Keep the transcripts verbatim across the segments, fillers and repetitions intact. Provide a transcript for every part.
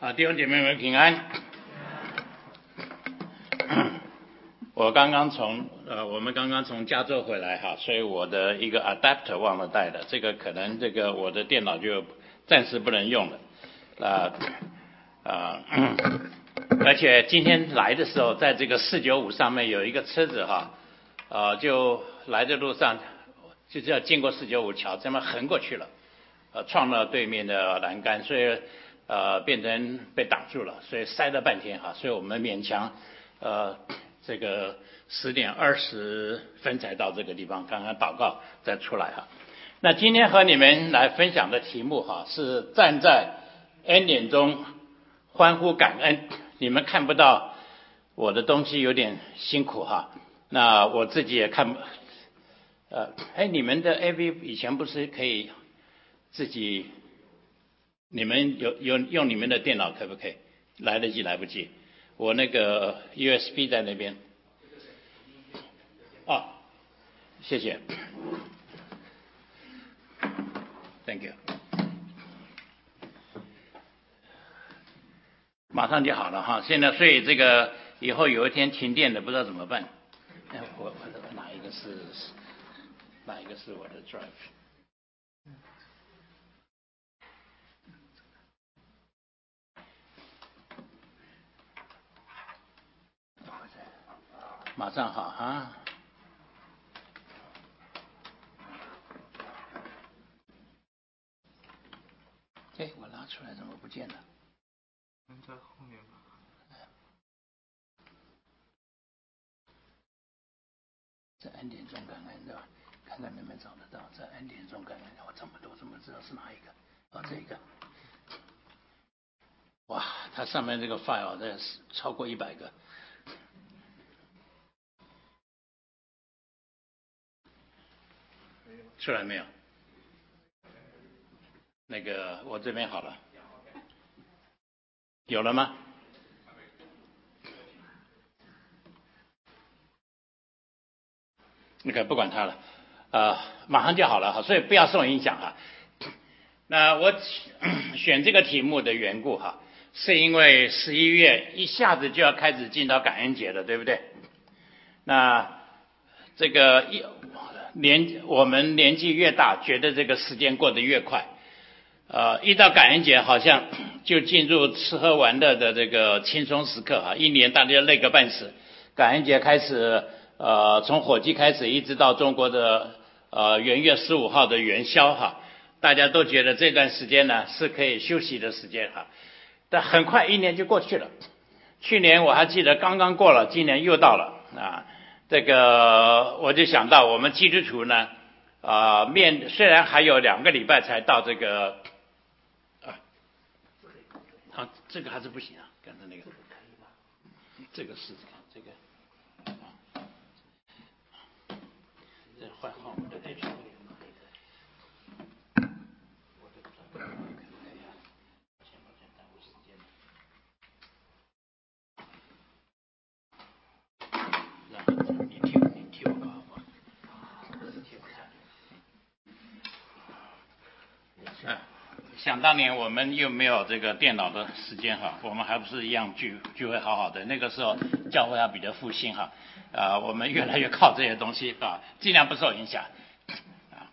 啊，弟兄姐妹们平安。我刚刚从呃，我们刚刚从加州回来哈，所以我的一个 adapter 忘了带了，这个可能这个我的电脑就暂时不能用了。啊、呃、啊、呃，而且今天来的时候，在这个四九五上面有一个车子哈，呃，就来的路上就是要经过四九五桥，这么横过去了，呃，撞到对面的栏杆，所以呃变成被挡住了，所以塞了半天哈，所以我们勉强呃这个十点二十分才到这个地方，刚刚祷告再出来哈。那今天和你们来分享的题目哈，是站在恩典中欢呼感恩。你们看不到我的东西有点辛苦哈，那我自己也看不，呃，哎，你们的 A V 以前不是可以自己，你们有有用你们的电脑可不可以？来得及来不及？我那个 U S B 在那边。哦，谢谢 ，Thank you。马上就好了哈，现在所以这个以后有一天停电的不知道怎么办。哎，我我哪一个是哪一个是我的 drive？马上好哈。哎，我拿出来怎么不见了？ 在后面吧。 在恩典中感恩对吧？看看能不能找得到，在恩典中感恩。我这么多怎么知道是哪一个？哦，这个。哇，它上面这个 file 这超过一百个。出来没有？那个我这边好了。有了吗？那个不管它了，呃，马上就好了哈，所以不要受影响哈。那我选这个题目的缘故哈，是因为十一月一下子就要开始进到感恩节了，对不对？那这个一年我们年纪越大，觉得这个时间过得越快。呃，一到感恩节，好像就进入吃喝玩乐的这个轻松时刻哈，一年大家累个半死。感恩节开始，呃，从火鸡开始，一直到中国的呃元月十五号的元宵哈，大家都觉得这段时间呢是可以休息的时间哈，但很快一年就过去了。去年我还记得刚刚过了，今年又到了啊。这个我就想到我们基督徒呢，啊、呃，面虽然还有两个礼拜才到这个。啊，这个还是不行啊，刚才那个，这个试试看，这个，啊，这换号码的对象。你替你替我搞好吧，替我看。哎，想当年我们又没有这个电脑的时间哈，我们还不是一样聚聚会好好的。那个时候教会还比较复兴哈，啊、呃，我们越来越靠这些东西啊，尽量不受影响啊。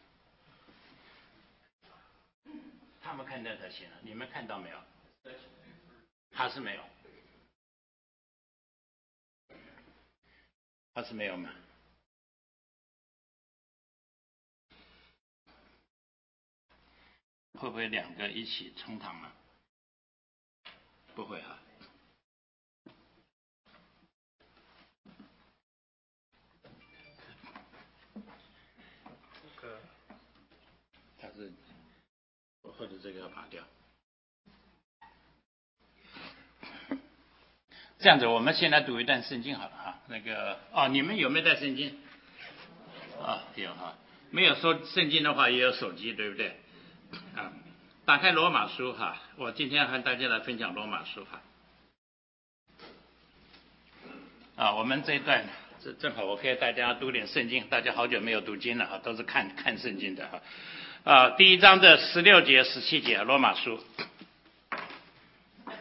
他们看到才行了，你们看到没有？还是没有？还是没有吗？会不会两个一起冲堂啊？不会啊。 这个它是或者这个要拔掉。这样子，我们先来读一段圣经好了哈。那个哦，你们有没有带圣经？啊、哦，有哈。没有说圣经的话，也有手机，对不对？啊，打开罗马书哈，我今天和大家来分享罗马书哈。啊，我们这一段这正好我可以大家读点圣经，大家好久没有读经了啊，都是看看圣经的哈。啊，第一章的十六节、十七节，罗马书。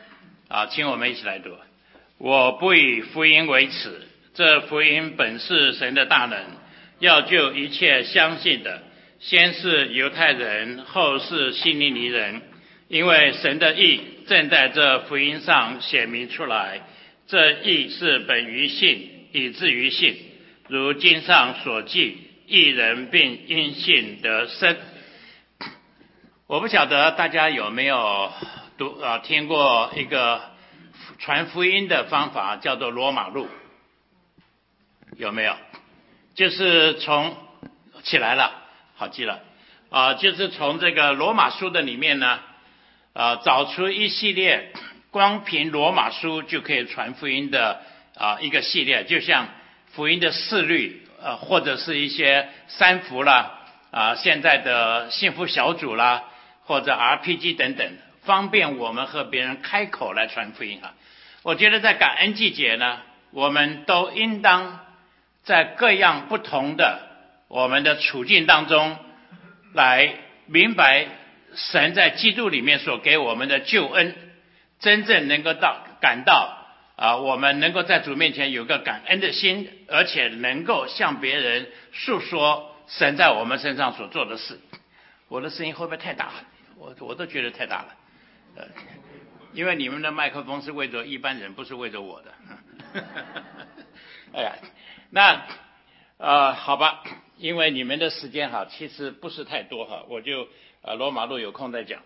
啊，请我们一起来读。我不以福音为耻，这福音本是神的大能，要救一切相信的，先是犹太人，后是希利尼人，因为神的义正在这福音上显明出来。这义是本于信，以至于信，如经上所记，义人并因信得生。我不晓得大家有没有读啊听过一个传福音的方法，叫做罗马路，有没有？就是从起来了，好记了啊、呃，就是从这个罗马书的里面呢，啊、呃，找出一系列光凭罗马书就可以传福音的啊、呃、一个系列，就像福音的四律，呃，或者是一些三福啦，啊、呃，现在的幸福小组啦，或者 R P G 等等，方便我们和别人开口来传福音啊。我觉得在感恩季节呢，我们都应当在各样不同的我们的处境当中，来明白神在基督里面所给我们的救恩，真正能够到感到啊，我们能够在主面前有个感恩的心，而且能够向别人诉说神在我们身上所做的事。我的声音会不会太大了？我我都觉得太大了，呃，因为你们的麦克风是为着一般人，不是为着我的。哎呀，那呃好吧，因为你们的时间哈，其实不是太多哈，我就呃罗马路有空再讲。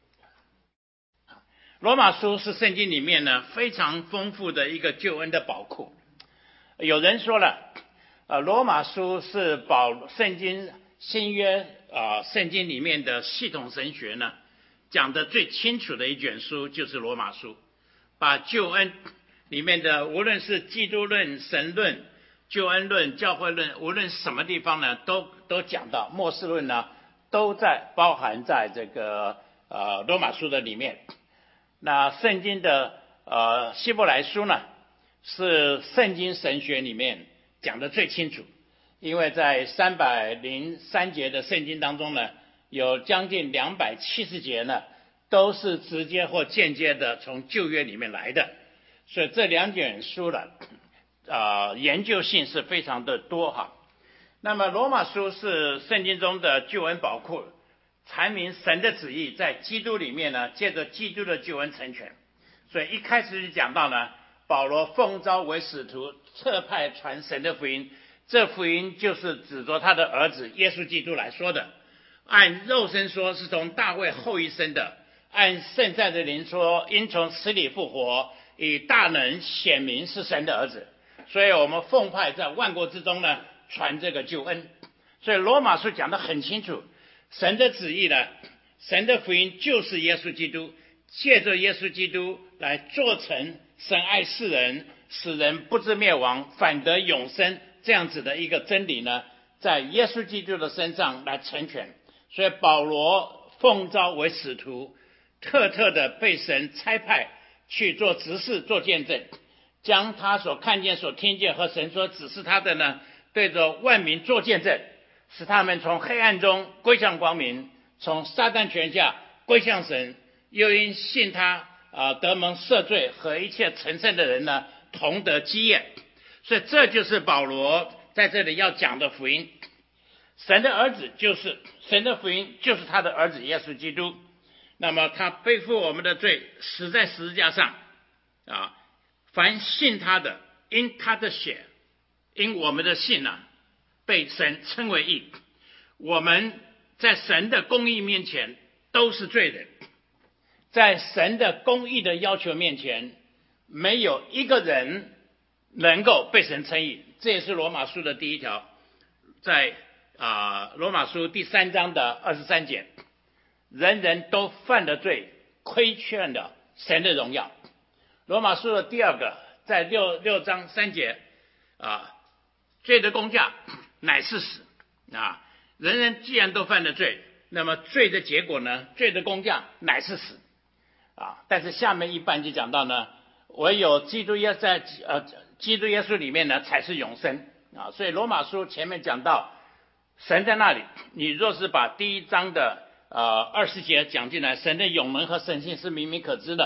罗马书是圣经里面呢非常丰富的一个救恩的宝库。有人说了，呃罗马书是保圣经新约啊、呃、圣经里面的系统神学呢讲的最清楚的一卷书就是罗马书，把救恩里面的无论是基督论、神论、救恩论、教会论，无论什么地方呢都都讲到，末世论呢都在包含在这个呃罗马书的里面。那圣经的呃希伯来书呢是圣经神学里面讲的最清楚，因为在三百零三节的圣经当中呢，有将近两百七十节呢都是直接或间接的从旧约里面来的，所以这两卷书的呃研究性是非常的多哈。那么罗马书是圣经中的救恩宝库，阐明神的旨意在基督里面呢，借着基督的救恩成全。所以一开始就讲到呢，保罗奉召为使徒，特派传神的福音，这福音就是指着他的儿子耶稣基督来说的。按肉身说是从大卫后裔生的，按圣在的灵说因从死里复活，以大能显明是神的儿子。所以我们奉派在万国之中呢传这个救恩。所以罗马书讲得很清楚，神的旨意呢，神的福音就是耶稣基督，借着耶稣基督来做成神爱世人，使人不至灭亡，反得永生，这样子的一个真理呢，在耶稣基督的身上来成全。所以保罗奉召为使徒，特特的被神差派去做执事做见证，将他所看见所听见和神所指示他的呢，对着万民做见证，使他们从黑暗中归向光明，从撒旦权下归向神，又因信他啊、呃、得蒙赦罪，和一切成圣的人呢同得基业。所以这就是保罗在这里要讲的福音。神的儿子就是神的福音，就是他的儿子耶稣基督。那么他背负我们的罪，死在十字架上啊，凡信他的，因他的血，因我们的信啊，被神称为义。我们在神的公义面前都是罪人，在神的公义的要求面前，没有一个人能够被神称义。这也是罗马书的第一条，在啊罗马书第三章的二十三节，人人都犯了罪，亏缺了神的荣耀。罗马书的第二个，在六六章三节啊，罪的工价乃是死啊，人人既然都犯了罪，那么罪的结果呢？罪的工价乃是死啊。但是下面一半就讲到呢，唯有基督耶在呃基督耶稣里面呢才是永生啊。所以罗马书前面讲到神在那里，你若是把第一章的呃二十节讲进来，神的永能和神性是明明可知的，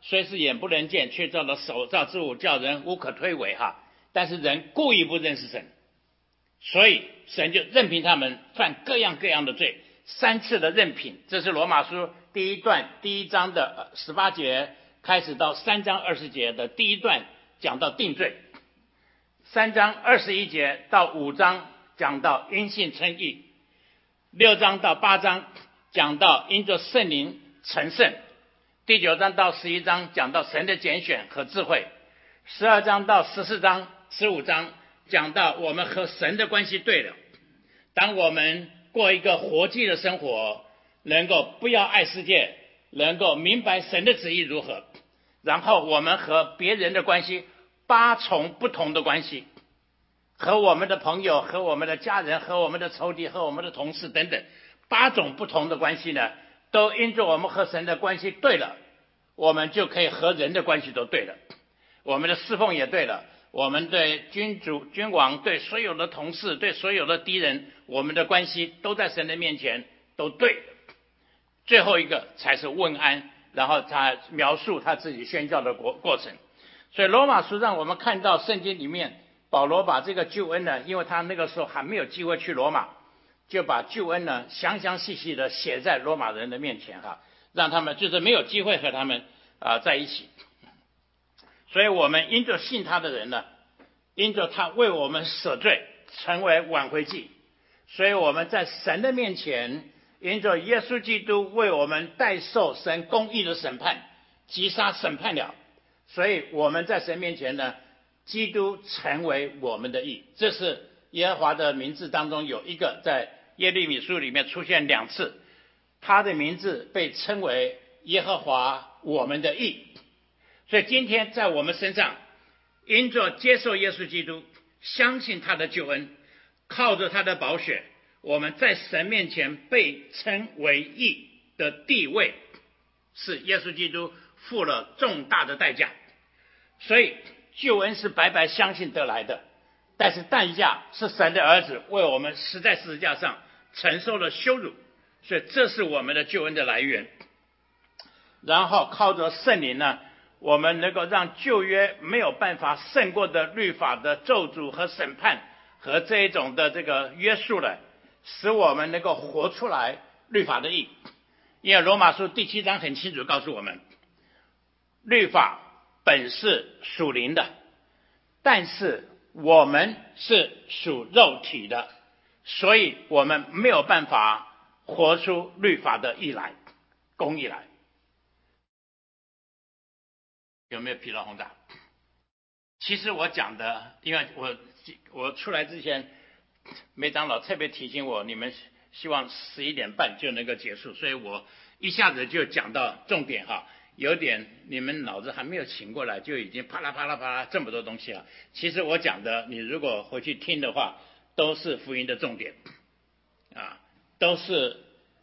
虽是眼不能见，却造了手造之物，叫人无可推诿哈。但是人故意不认识神，所以神就任凭他们犯各样各样的罪，三次的任凭。这是罗马书第一段第一章的十八节开始到三章二十节的第一段讲到定罪，三章二十一节到五章讲到因信称义，六章到八章讲到因着圣灵成圣，第九章到十一章讲到神的拣选和智慧，十二章到十四章十五章讲到我们和神的关系对了。当我们过一个活祭的生活，能够不要爱世界，能够明白神的旨意如何，然后我们和别人的关系，八重不同的关系，和我们的朋友，和我们的家人，和我们的仇敌，和我们的同事等等，八种不同的关系呢，都因着我们和神的关系对了，我们就可以和人的关系都对了，我们的侍奉也对了，我们对君主君王，对所有的同事，对所有的敌人，我们的关系都在神的面前都对了。最后一个才是问安，然后他描述他自己宣教的过过程。所以罗马书让我们看到圣经里面保罗把这个救恩呢，因为他那个时候还没有机会去罗马，就把救恩呢详详细细的写在罗马人的面前哈，让他们就是没有机会和他们啊、呃、在一起。所以我们因着信他的人呢，因着他为我们舍罪，成为挽回祭，所以我们在神的面前，因着耶稣基督为我们代受神公义的审判，击杀审判了，所以我们在神面前呢，基督成为我们的义。这是耶和华的名字当中有一个在耶利米书里面出现两次，他的名字被称为耶和华我们的义。所以今天在我们身上，因着接受耶稣基督，相信他的救恩，靠着他的宝血，我们在神面前被称为义的地位，是耶稣基督付了重大的代价。所以救恩是白白相信得来的，但是代价是神的儿子为我们死在十字架上承受了羞辱，所以这是我们的救恩的来源。然后靠着圣灵呢，我们能够让旧约没有办法胜过的律法的咒诅和审判和这一种的这个约束了，使我们能够活出来律法的义。因为罗马书第七章很清楚告诉我们，律法本是属灵的，但是我们是属肉体的，所以我们没有办法活出律法的义来，公义来。有没有疲劳轰炸？其实我讲的，因为我我出来之前，梅长老特别提醒我，你们希望十一点半就能够结束，所以我一下子就讲到重点哈，有点你们脑子还没有醒过来，就已经啪啦啪啦啪啦这么多东西了。其实我讲的，你如果回去听的话，都是福音的重点啊，都是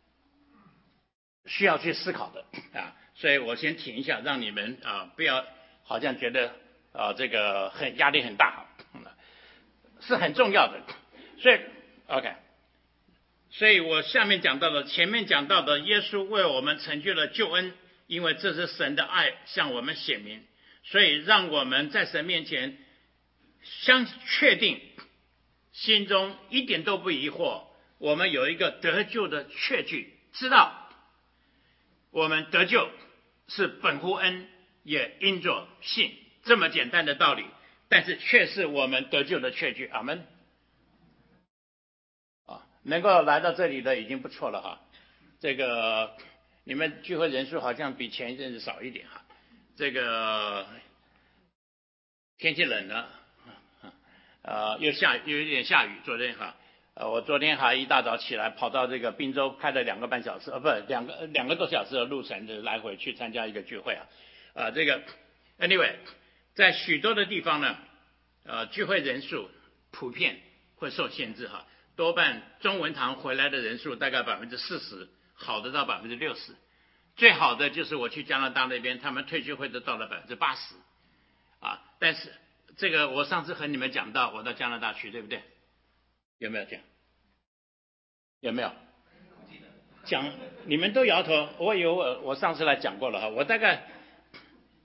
需要去思考的啊。所以我先停一下，让你们啊不要好像觉得啊这个很压力很大，是很重要的。所以 OK， 所以我下面讲到的，前面讲到的，耶稣为我们成就了救恩，因为这是神的爱向我们显明，所以让我们在神面前相确定，心中一点都不疑惑，我们有一个得救的确据，知道我们得救是本乎恩，也因着信，这么简单的道理，但是却是我们得救的确据。阿们。啊，能够来到这里的已经不错了哈。这个你们聚会人数好像比前一阵子少一点哈。这个天气冷了，呃，又下又有一点下雨，昨天哈。呃，我昨天还一大早起来跑到这个滨州，开了两个半小时，呃，不，两个两个多小时的路程的来回去参加一个聚会啊，啊、呃，这个 anyway， 在许多的地方呢，呃，聚会人数普遍会受限制哈，多半中文堂回来的人数大概百分之四十，好的到百分之六十，最好的就是我去加拿大那边，他们退休会都到了百分之八十，啊，但是这个我上次和你们讲到，我到加拿大去，对不对？有没有讲？有没有讲？你们都摇头，我以为我我上次来讲过了哈。我大概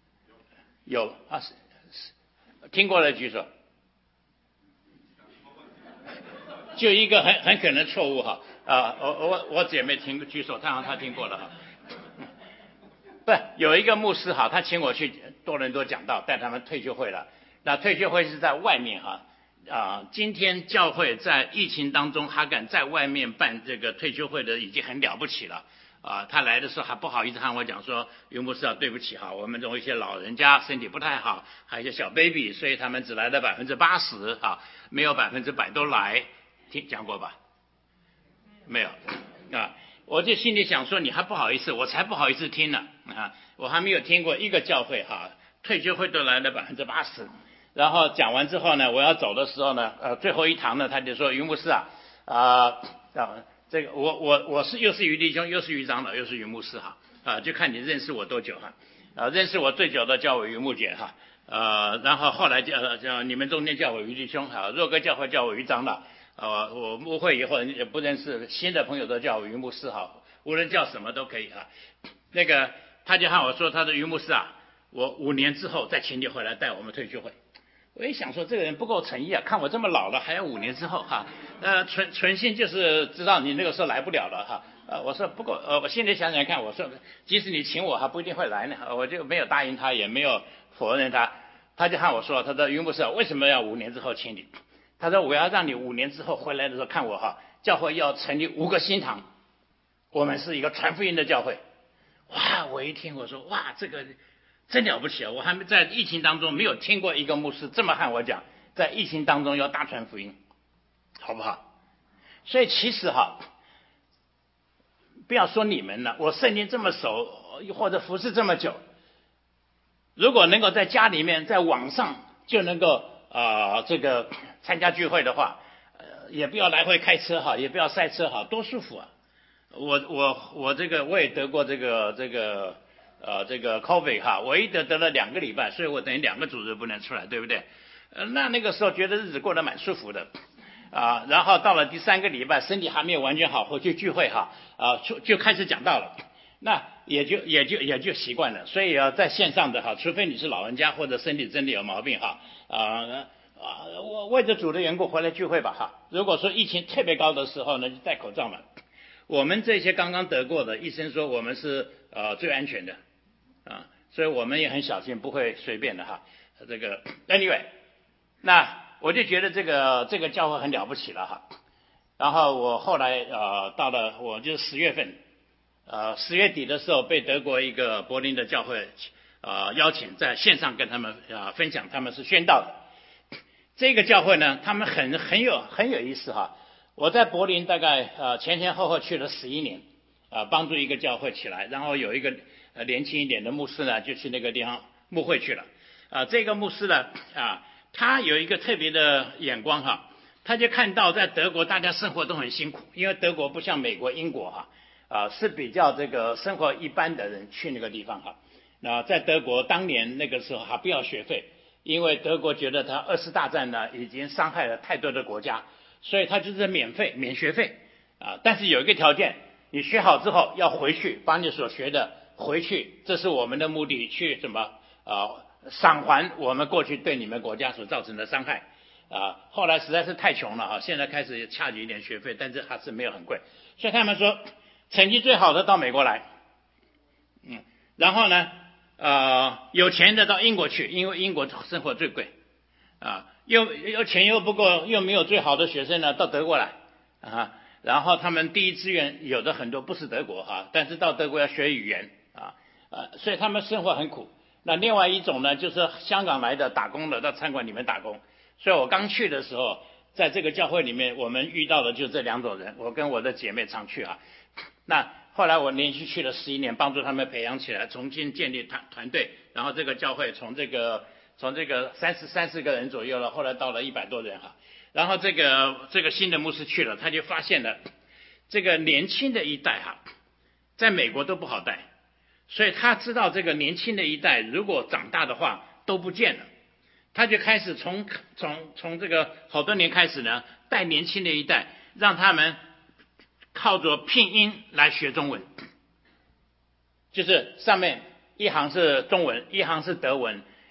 有啊，是是听过的举手。就一个很很可能错误哈啊，我我我姐妹听举手，她她听过了哈。不，有一个牧师哈，他请我去多伦多讲道，带他们退休会了。那退休会是在外面哈啊，今天教会在疫情当中还敢在外面办这个退休会的，已经很了不起了啊。他来的时候还不好意思和我讲说，于牧师啊，对不起哈，我们中有一些老人家身体不太好，还有一些小 baby， 所以他们只来了百分之八十啊，没有百分之百都来。听讲过吧？没有啊，我就心里想说，你还不好意思，我才不好意思听呢啊！我还没有听过一个教会哈，退休会都来了百分之八十。然后讲完之后呢，我要走的时候呢，呃，最后一堂呢，他就说，于牧师啊，啊、呃、啊，这个我我我是又是于弟兄，又是于长老，又是于牧师哈啊，就看你认识我多久哈啊，认识我最久的叫我于牧姐哈。呃，然后后来叫叫你们中间叫我于弟兄哈，若哥教会叫我于长老。呃，我牧会以后也不认识新的朋友都叫我于牧师哈，无论叫什么都可以啊。那个他就和我说，他的于牧师啊，我五年之后再请你回来带我们退休会。我也想说这个人不够诚意啊，看我这么老了还要五年之后哈，呃，存存心就是知道你那个时候来不了了哈。呃，我说不过呃，我心里想想看，我说即使你请我还不一定会来呢，我就没有答应他，也没有否认他。他就和我说，他说于牧师啊，为什么要五年之后请你？他说我要让你五年之后回来的时候看我哈，教会要成立五个新堂，我们是一个传福音的教会。哇，我一听我说哇，这个真了不起啊！我还没在疫情当中没有听过一个牧师这么和我讲，在疫情当中要大传福音，好不好？所以其实哈，不要说你们了，我圣经这么熟，或者服侍这么久，如果能够在家里面在网上就能够啊、呃、这个参加聚会的话，呃也不要来回开车哈，也不要塞车哈，多舒服啊！我我我这个我也得过这个这个呃这个 COVID 哈，我一得得了两个礼拜，所以我等于两个主日不能出来，对不对？呃那那个时候觉得日子过得蛮舒服的啊，然后到了第三个礼拜，身体还没有完全好，回去聚会哈啊就就开始讲道了。那也就也就也就习惯了，所以啊，在线上的哈，除非你是老人家或者身体真的有毛病哈，啊啊，我为着主的缘故回来聚会吧哈。如果说疫情特别高的时候呢，就戴口罩嘛。我们这些刚刚得过的，医生说我们是呃最安全的啊，所以我们也很小心，不会随便的哈。这个 anyway， 那我就觉得这个这个教会很了不起了哈。然后我后来呃到了我就十月份。呃，十月底的时候被德国一个柏林的教会呃邀请在线上跟他们呃分享他们是宣道的。这个教会呢，他们很很有很有意思哈。我在柏林大概呃前前后后去了十一年，啊、呃、帮助一个教会起来，然后有一个呃年轻一点的牧师呢就去那个地方牧会去了。啊、呃、这个牧师呢啊、呃、他有一个特别的眼光哈，他就看到在德国大家生活都很辛苦，因为德国不像美国英国哈。啊、呃，是比较这个生活一般的人去那个地方哈。那在德国当年那个时候还不要学费，因为德国觉得他二次大战呢已经伤害了太多的国家，所以他就是免费免学费啊、呃。但是有一个条件，你学好之后要回去把你所学的回去，这是我们的目的，去怎么啊偿还我们过去对你们国家所造成的伤害啊、呃。后来实在是太穷了啊，现在开始掐几一点学费，但是还是没有很贵，所以他们说。成绩最好的到美国来，嗯，然后呢，呃，有钱的到英国去，因为英国生活最贵，啊，又又钱又不够，又没有最好的学生呢，到德国来，啊，然后他们第一志愿有的很多不是德国哈、啊，但是到德国要学语言啊，呃，所以他们生活很苦。那另外一种呢，就是香港来的打工的到餐馆里面打工，所以我刚去的时候，在这个教会里面，我们遇到的就这两种人，我跟我的姐妹常去啊。那后来我连续去了十一年，帮助他们培养起来，重新建立团团队，然后这个教会从这个从这个三十三四个人左右了，后来到了一百多人哈。然后这个这个新的牧师去了，他就发现了这个年轻的一代哈，在美国都不好带，所以他知道这个年轻的一代如果长大的话都不见了，他就开始从从从这个好多年开始呢，带年轻的一代，让他们靠着拼音来学中文，就是上面一行是中文，一行是德文，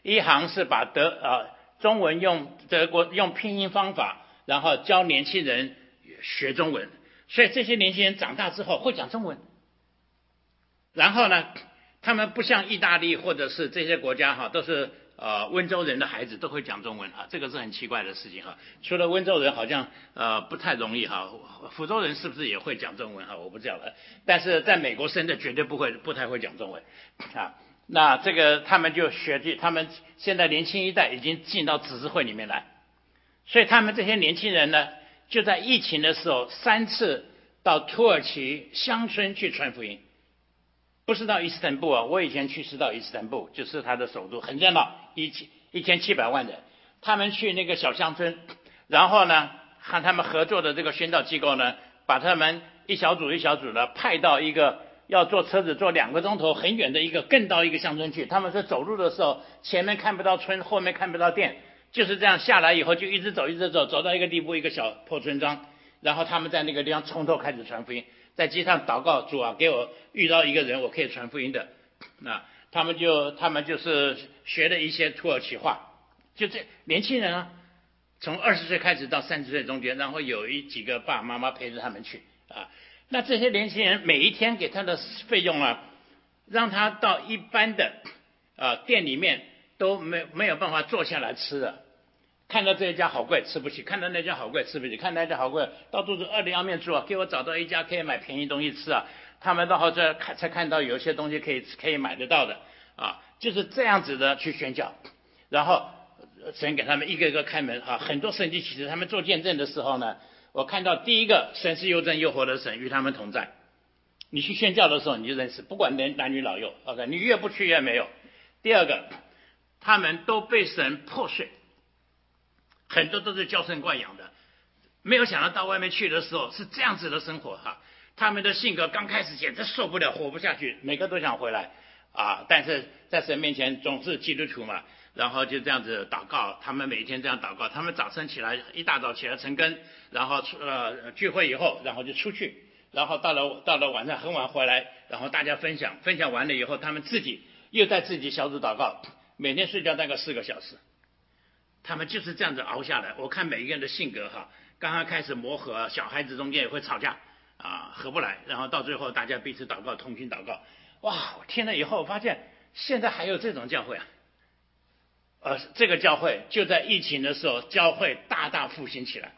一行是把德呃中文用德国用拼音方法，然后教年轻人学中文，所以这些年轻人长大之后会讲中文。然后呢，他们不像意大利或者是这些国家哈，都是呃温州人的孩子都会讲中文哈，这个是很奇怪的事情哈。除了温州人好像呃不太容易哈，福州人是不是也会讲中文哈？我不知道了。但是在美国生的绝对不会不太会讲中文啊。那这个他们就学习，他们现在年轻一代已经进到执事会里面来，所以他们这些年轻人呢，就在疫情的时候三次到土耳其乡村去传福音。不是到伊斯坦布啊，我以前去是到伊斯坦布，就是它的首都，很热闹，一千一千七百万人。他们去那个小乡村，然后呢，和他们合作的这个宣教机构呢，把他们一小组一小组的派到一个要坐车子坐两个钟头很远的一个更到一个乡村去。他们说走路的时候，前面看不到村，后面看不到店，就是这样下来以后就一直走一直走，走到一个地步，一个小破村庄，然后他们在那个地方从头开始传福音。在街上祷告，主啊，给我遇到一个人，我可以传福音的。那他们就他们就是学了一些土耳其话，就这年轻人啊，从二十岁开始到三十岁中间，然后有一几个爸爸妈妈陪着他们去啊。那这些年轻人每一天给他的费用啊，让他到一般的啊店里面都没没有办法坐下来吃的。看到这一家好贵吃不起，看到那家好贵吃不起，看到那家好贵，到肚子饿的要命住啊，给我找到一家可以买便宜东西吃啊。他们到后这看才看到有些东西可以可以买得到的啊，就是这样子的去宣教，然后神给他们一个一个开门啊，很多神迹奇事，他们做见证的时候呢，我看到第一个神是又真又活的神，与他们同在。你去宣教的时候你就认识，不管男男女老幼 ，OK， 你越不去越没有。第二个，他们都被神破碎。很多都是娇生惯养的，没有想到到外面去的时候是这样子的生活哈。他们的性格刚开始简直受不了，活不下去，每个都想回来啊。但是在神面前总是基督徒嘛，然后就这样子祷告。他们每天这样祷告，他们早晨起来一大早起来晨更，然后呃聚会以后，然后就出去，然后到了到了晚上很晚回来，然后大家分享，分享完了以后，他们自己又在自己小组祷告，每天睡觉大概四个小时。他们就是这样子熬下来。我看每一个人的性格哈，刚刚开始磨合，小孩子中间也会吵架啊，合不来，然后到最后大家彼此祷告，同心祷告。哇，我听了以后发现现在还有这种教会啊，呃，这个教会就在疫情的时候，教会大大复兴起来。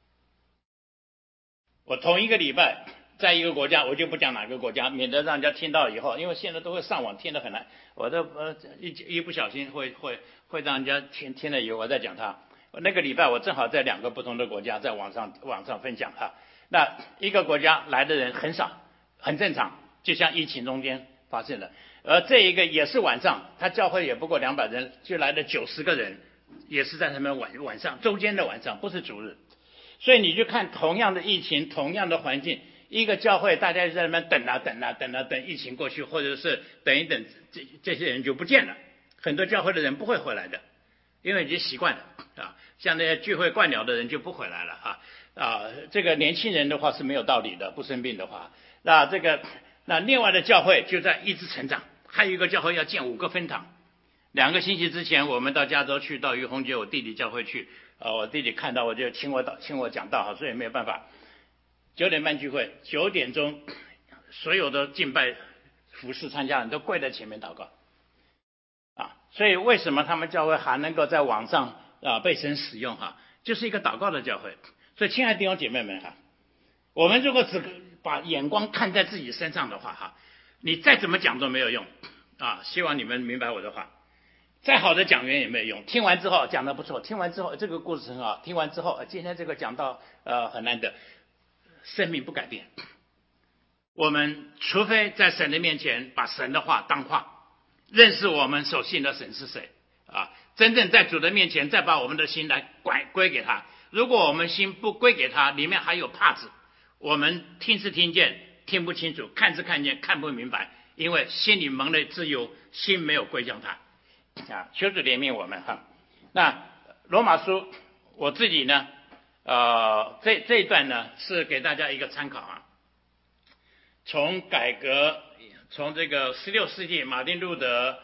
我同一个礼拜在一个国家，我就不讲哪个国家，免得让人家听到以后，因为现在都会上网听得很难，我都呃一一不小心会会会让人家听听了以后我再讲他。那个礼拜我正好在两个不同的国家在网上网上分享哈。那一个国家来的人很少，很正常，就像疫情中间发生的。而这一个也是晚上，他教会也不过两百人，就来了九十个人，也是在他们晚晚上周间的晚上，不是主日。所以你就看同样的疫情，同样的环境，一个教会大家在那边等啊等啊等啊等疫情过去，或者是等一等，这这些人就不见了。很多教会的人不会回来的，因为已经习惯了啊。像那些聚会惯了的人就不回来了啊啊。这个年轻人的话是没有道理的，不生病的话，那这个那另外的教会就在一直成长。还有一个教会要建五个分堂。两个星期之前，我们到加州去，到于洪杰我弟弟教会去。呃，我弟弟看到我就听我导听我讲道哈，所以没有办法。九点半聚会，九点钟所有的敬拜服侍参加人都跪在前面祷告啊。所以为什么他们教会还能够在网上啊被神使用哈，就是一个祷告的教会。所以亲爱的弟兄姐妹们哈，我们如果只把眼光看在自己身上的话哈，你再怎么讲都没有用啊。希望你们明白我的话。再好的讲员也没有用，听完之后讲得不错，听完之后这个故事很好，听完之后今天这个讲到呃很难得，生命不改变。我们除非在神的面前把神的话当话，认识我们所信的神是谁啊，真正在主的面前再把我们的心来归归给他。如果我们心不归给他，里面还有帕子，我们听是听见听不清楚，看是看见看不明白，因为心里蒙了自由，心没有归向他啊。求主怜悯我们哈。那罗马书我自己呢呃这这一段呢是给大家一个参考啊。从改革从这个十六世纪马丁路德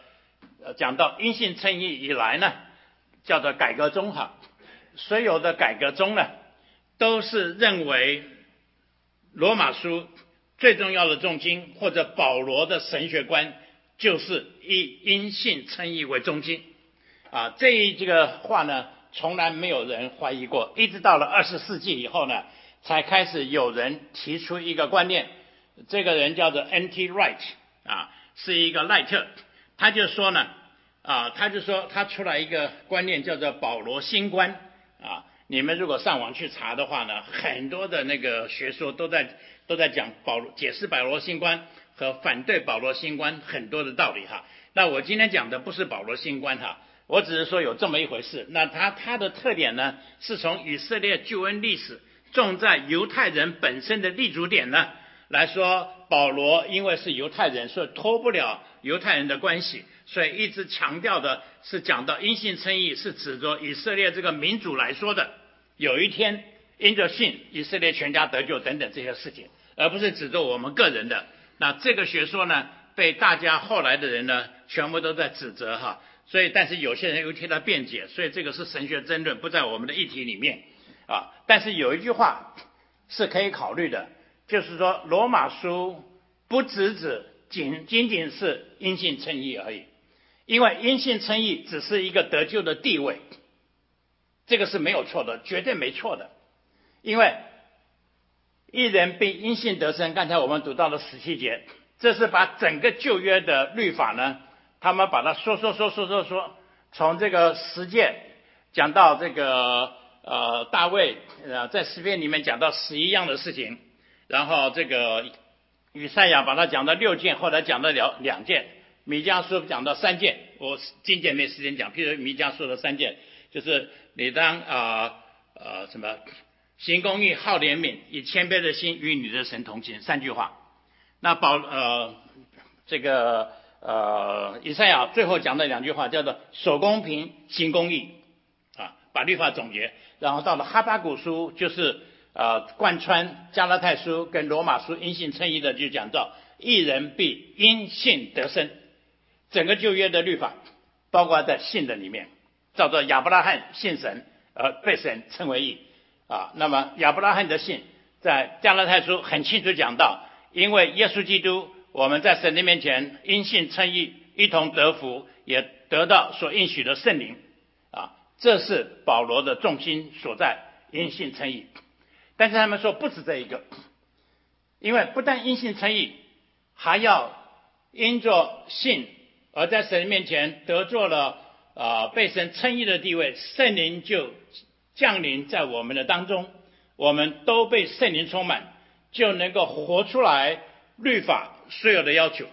呃讲到因信称义以来呢，叫做改革宗哈，所有的改革宗呢，都是认为罗马书最重要的重心或者保罗的神学观就是以因信称义为中心啊，这一这个话呢，从来没有人怀疑过，一直到了二十世纪以后呢，才开始有人提出一个观念，这个人叫做 N T Wright 啊，是一个赖特，他就说呢，啊，他就说他出来一个观念叫做保罗新观啊，你们如果上网去查的话呢，很多的那个学说都在都在讲保罗解释保罗新观和反对保罗新观很多的道理哈。那我今天讲的不是保罗新观哈，我只是说有这么一回事。那它它的特点呢，是从以色列救恩历史重在犹太人本身的立足点呢来说，保罗因为是犹太人，所以脱不了犹太人的关系，所以一直强调的是讲到因信称义是指着以色列这个民族来说的，有一天因着信以色列全家得救等等这些事情，而不是指着我们个人的。那这个学说呢，被大家后来的人呢全部都在指责哈，所以但是有些人又替他辩解，所以这个是神学争论，不在我们的议题里面啊。但是有一句话是可以考虑的，就是说罗马书不只指仅仅仅是因信称义而已，因为因信称义只是一个得救的地位，这个是没有错的，绝对没错的。因为一人必因信得生，刚才我们读到了十七节，这是把整个旧约的律法呢，他们把它说说说说说说，从这个十诫讲到这个呃大卫呃在诗篇里面讲到十一样的事情，然后这个以赛亚把它讲到六件，后来讲到了两件，弥迦书讲到三件，我今天没时间讲，譬如弥迦书的三件，就是你当啊 呃, 呃什么行公义、好怜悯，以谦卑的心与你的神同行，三句话。那保呃这个呃以赛亚最后讲的两句话叫做守公平、行公义啊，把律法总结。然后到了哈巴谷书，就是呃贯穿加拉太书跟罗马书因信称义的，就讲到义人必因信得生。整个旧约的律法包括在信的里面，照着亚伯拉罕信神而被神称为义啊。那么亚伯拉罕的信在加拉太书很清楚讲到，因为耶稣基督我们在神的面前因信称义，一同得福，也得到所应许的圣灵啊，这是保罗的重心所在，因信称义。但是他们说不止这一个，因为不但因信称义，还要因着信而在神面前得做了呃被神称义的地位，圣灵就降临在我们的当中，我们都被圣灵充满，就能够活出来律法所有的要求，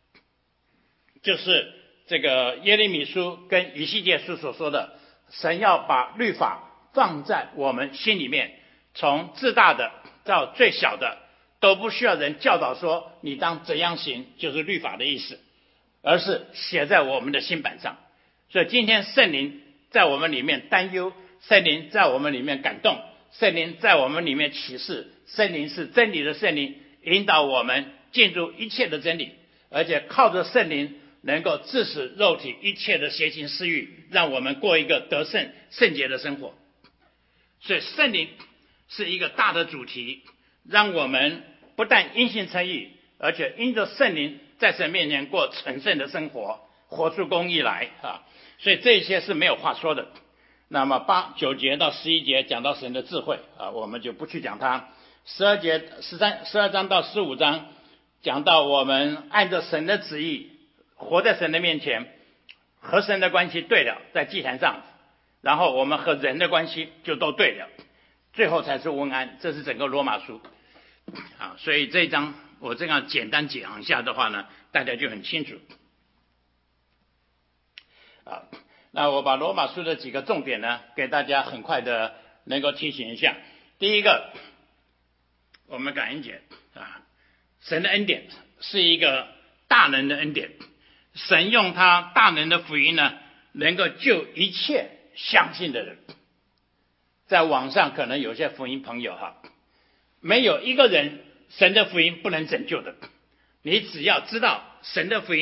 就是这个耶利米书跟以西结书所说的，神要把律法放在我们心里面，从至大的到最小的都不需要人教导说你当怎样行，就是律法的意思，而是写在我们的心板上。所以今天圣灵在我们里面担忧，圣灵在我们里面感动，圣灵在我们里面启示，圣灵是真理的圣灵，引导我们进入一切的真理，而且靠着圣灵能够致使肉体一切的邪情私欲，让我们过一个得胜圣洁的生活。所以圣灵是一个大的主题，让我们不但因信称义，而且因着圣灵在神面前过纯圣的生活，活出公义来啊！所以这些是没有话说的。那么八九节到十一节讲到神的智慧啊，我们就不去讲它。十二节十三十二章到十五章讲到我们按照神的旨意活在神的面前，和神的关系对了，在祭坛上，然后我们和人的关系就都对了，最后才是温安。这是整个罗马书啊，所以这一章我这样简单讲一下的话呢，大家就很清楚啊。那我把罗马书的几个重点呢，给大家很快的能够提醒一下。第一个，我们感恩节啊，神的恩典是一个大能的恩典，神用他大能的福音呢，能够救一切相信的人。在网上可能有些福音朋友哈，没有一个人神的福音不能拯救的，你只要知道神的福音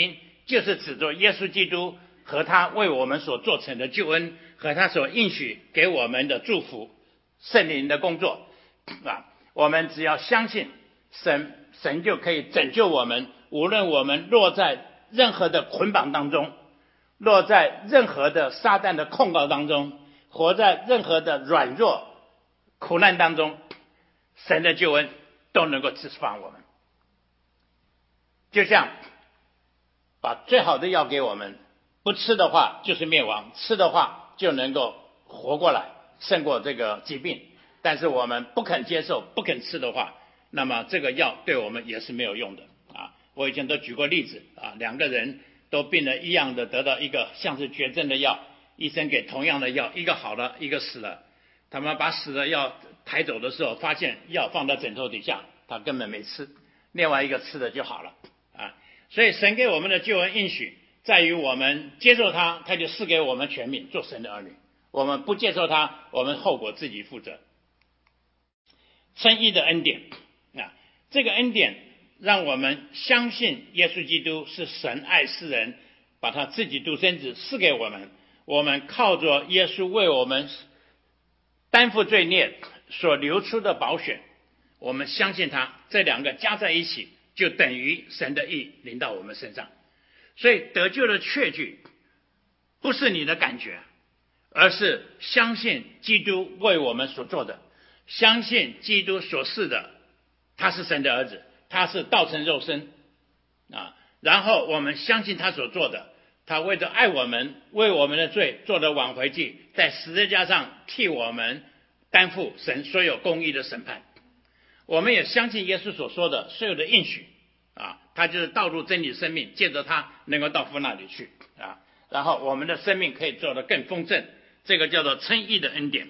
就是指着耶稣基督和他为我们所做成的救恩，和他所应许给我们的祝福，圣灵的工作啊。我们只要相信神，神就可以拯救我们，无论我们落在任何的捆绑当中，落在任何的撒旦的控告当中，活在任何的软弱苦难当中，神的救恩都能够释放我们。就像把最好的药给我们，不吃的话就是灭亡，吃的话就能够活过来，胜过这个疾病。但是我们不肯接受，不肯吃的话，那么这个药对我们也是没有用的啊。我以前都举过例子啊，两个人都病了一样的，得到一个像是绝症的药，医生给同样的药，一个好了，一个死了。他们把死的药抬走的时候，发现药放在枕头底下，他根本没吃，另外一个吃的就好了啊。所以神给我们的救恩应许在于我们接受他，他就赐给我们权柄做神的儿女；我们不接受他，我们后果自己负责。称义的恩典啊，这个恩典让我们相信耶稣基督是神爱世人，把他自己独生子赐给我们，我们靠着耶稣为我们担负罪孽所流出的宝血，我们相信他，这两个加在一起就等于神的义临到我们身上。所以得救的确据不是你的感觉，而是相信基督为我们所做的，相信基督所示的，他是神的儿子，他是道成肉身啊。然后我们相信他所做的，他为着爱我们，为我们的罪做的挽回祭，在十字架上替我们担负神所有公义的审判。我们也相信耶稣所说的所有的应许啊，他就是道路真理生命，借着他能够到父那里去啊，然后我们的生命可以做得更丰盛，这个叫做称义的恩典。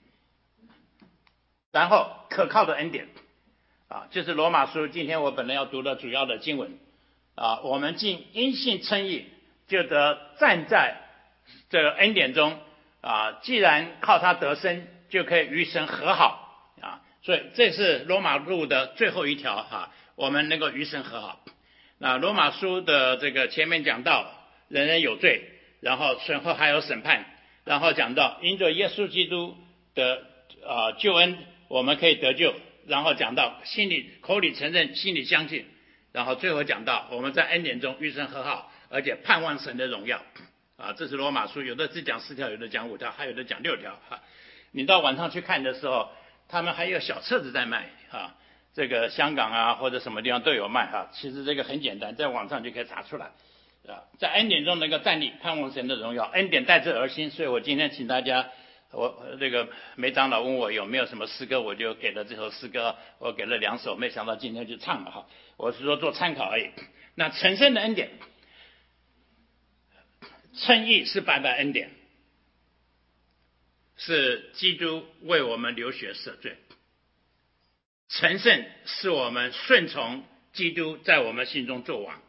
然后可靠的恩典啊，就是罗马书今天我本来要读的主要的经文啊，我们竟因信称义，就得站在这个恩典中啊，既然靠他得生，就可以与神和好啊，所以这是罗马路的最后一条啊，我们能够与神和好。那罗马书的这个前面讲到人人有罪，然后随后还有审判，然后讲到因着耶稣基督的呃救恩我们可以得救，然后讲到心里口里承认，心里相信，然后最后讲到我们在恩典中与神和好，而且盼望神的荣耀啊。这是罗马书，有的只讲四条，有的讲五条，还有的讲六条啊。你到网上去看的时候，他们还有小册子在卖啊，这个香港啊或者什么地方都有卖哈、啊。其实这个很简单，在网上就可以查出来啊。在恩典中能够站立，盼望神的荣耀，恩典带之而新。所以我今天请大家，我这个梅长老问我有没有什么诗歌，我就给了这首诗歌，我给了两首，没想到今天就唱了哈。我是说做参考而已。那成圣的恩典，称义是白白恩典，是基督为我们流血赦罪。成圣是我们顺从基督在我们心中作王。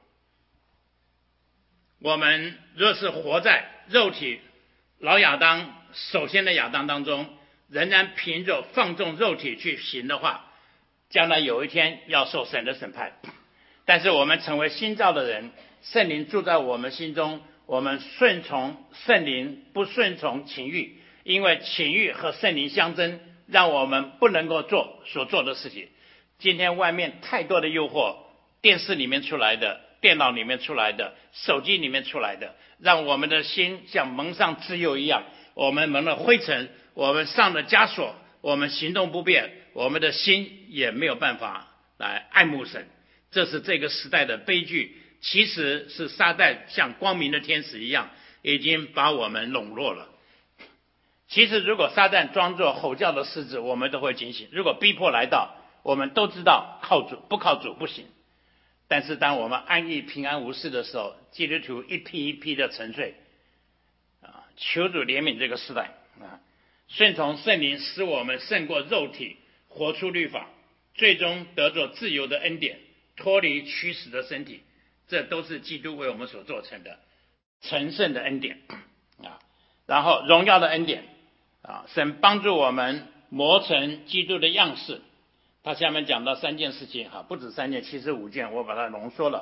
我们若是活在肉体老亚当首先的亚当当中，仍然凭着放纵肉体去行的话，将来有一天要受神的审判。但是我们成为新造的人，圣灵住在我们心中，我们顺从圣灵，不顺从情欲，因为情欲和圣灵相争，让我们不能够做所做的事情。今天外面太多的诱惑，电视里面出来的，电脑里面出来的，手机里面出来的，让我们的心像蒙上脂油一样，我们蒙了灰尘，我们上了枷锁，我们行动不便，我们的心也没有办法来爱慕神。这是这个时代的悲剧，其实是撒旦像光明的天使一样，已经把我们笼络了。其实如果撒旦装作吼叫的狮子，我们都会警醒。如果逼迫来到，我们都知道靠主，不靠主不行。但是当我们安逸平安无事的时候，基督徒一批一批的沉睡啊，求主怜悯这个时代啊，顺从圣灵使我们胜过肉体，活出律法，最终得着自由的恩典，脱离驱使的身体。这都是基督为我们所做成的成圣的恩典啊。然后荣耀的恩典啊，神帮助我们磨成基督的样式。他下面讲到三件事情哈，不止三件，其实五件，我把它浓缩了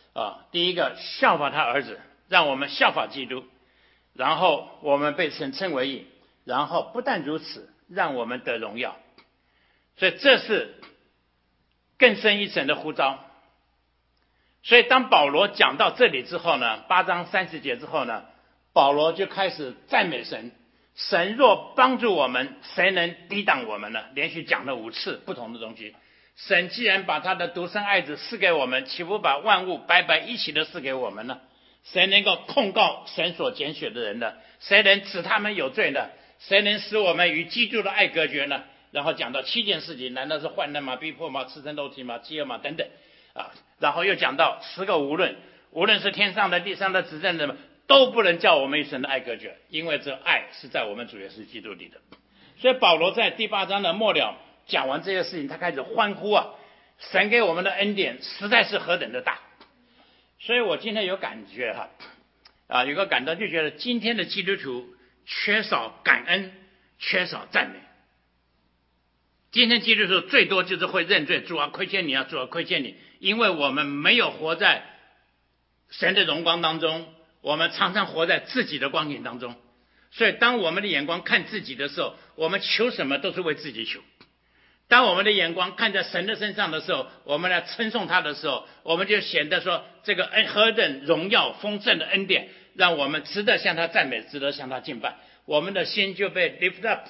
啊，第一个效法他儿子，让我们效法基督，然后我们被神称为义，然后不但如此，让我们得荣耀。所以这是更深一层的呼召。所以当保罗讲到这里之后呢，八章三十节之后呢，保罗就开始赞美神，神若帮助我们，谁能抵挡我们呢？连续讲了五次不同的东西。神既然把他的独生爱子赐给我们，岂不把万物白白一起的赐给我们呢？谁能够控告神所拣选的人呢？谁能指他们有罪呢？谁能使我们与基督的爱隔绝呢？然后讲到七件事情，难道是患难吗？逼迫吗？赤身肉体吗？饥饿吗？等等啊。然后又讲到十个无论，无论是天上的地上的执政的，都不能叫我们与神的爱隔绝，因为这爱是在我们主耶稣基督里的。所以保罗在第八章的末了讲完这些事情，他开始欢呼啊，神给我们的恩典实在是何等的大。所以我今天有感觉哈，啊，有个感到就觉得今天的基督徒缺少感恩，缺少赞美。今天基督徒最多就是会认罪，主啊亏欠你啊，主啊亏欠你，因为我们没有活在神的荣光当中，我们常常活在自己的光景当中。所以当我们的眼光看自己的时候，我们求什么都是为自己求。当我们的眼光看在神的身上的时候，我们来称颂他的时候，我们就显得说这个恩何等荣耀丰盛的恩典，让我们值得向他赞美，值得向他敬拜，我们的心就被 lift up。